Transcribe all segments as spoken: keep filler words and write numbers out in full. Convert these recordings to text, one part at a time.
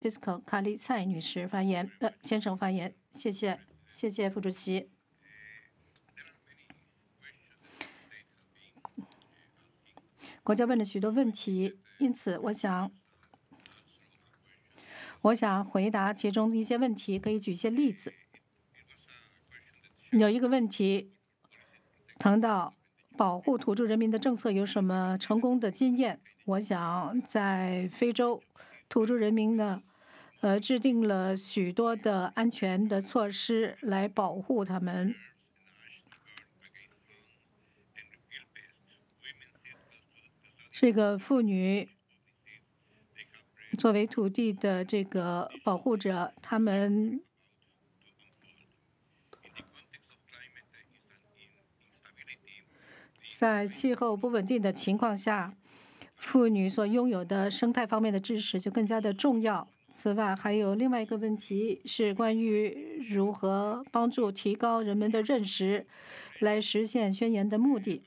Fisco 卡利蔡女士发言，呃，先生发言，谢谢，谢谢副主席。国家问了许多问题，因此我想，我想回答其中的一些问题，可以举一些例子。有一个问题谈到保护土著人民的政策有什么成功的经验？我想在非洲，土著人民呢，呃，制定了许多的安全的措施来保护他们。这个妇女作为土地的这个保护者，他们在气候不稳定的情况下，妇女所拥有的生态方面的知识就更加的重要。此外，还有另外一个问题是关于如何帮助提高人们的认识，来实现宣言的目的。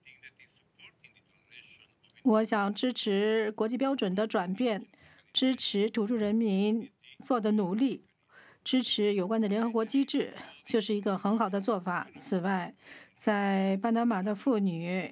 我想支持国际标准的转变，支持土著人民做的努力，支持有关的联合国机制，就是一个很好的做法。此外，在巴拿马的妇女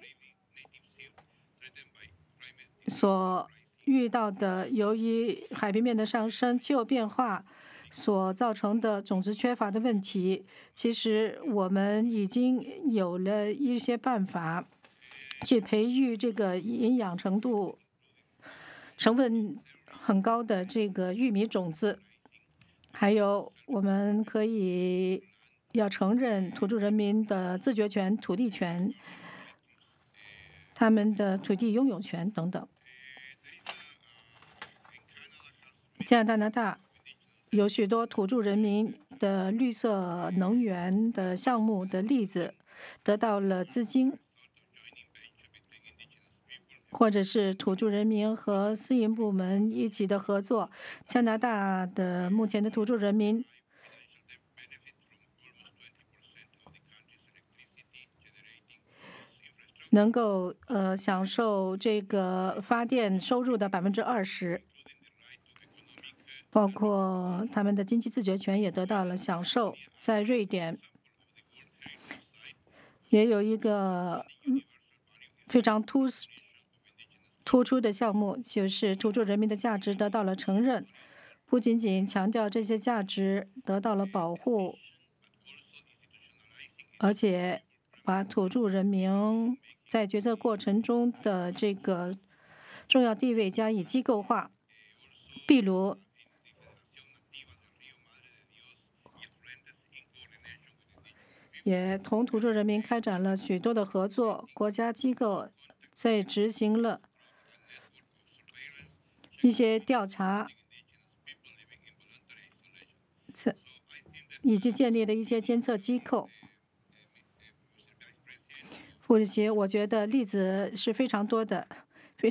所遇到的由于海平面的上升、气候变化所造成的种子缺乏的问题，其实我们已经有了一些办法去培育这个营养程度成分很高的这个玉米种子。还有，我们可以要承认土著人民的自决权、土地权、他们的土地拥有权等等。加拿大有许多土著人民的绿色能源的项目的例子得到了资金，或者是土著人民和私营部门一起的合作。加拿大的目前的土著人民能够呃享受这个发电收入的百分之二十，包括他们的经济自决权也得到了享受。在瑞典，也有一个嗯非常突突出的项目，就是土著人民的价值得到了承认，不仅仅强调这些价值得到了保护，而且把土著人民在决策过程中的这个重要地位加以机构化。比如，也同土著人民开展了许多的合作，国家机构在执行了一些调查，以及建立了一些监测机构。副主席，我觉得例子是非常多的。